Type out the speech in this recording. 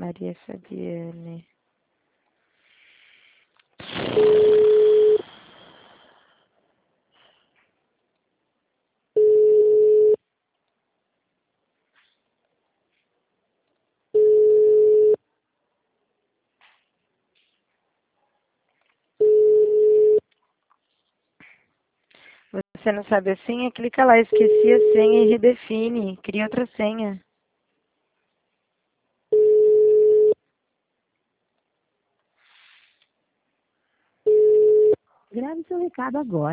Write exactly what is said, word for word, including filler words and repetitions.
Maria Fabiane. Você não sabe a senha? Clica lá, esqueci a senha e redefine. Cria outra senha. Grave seu recado agora.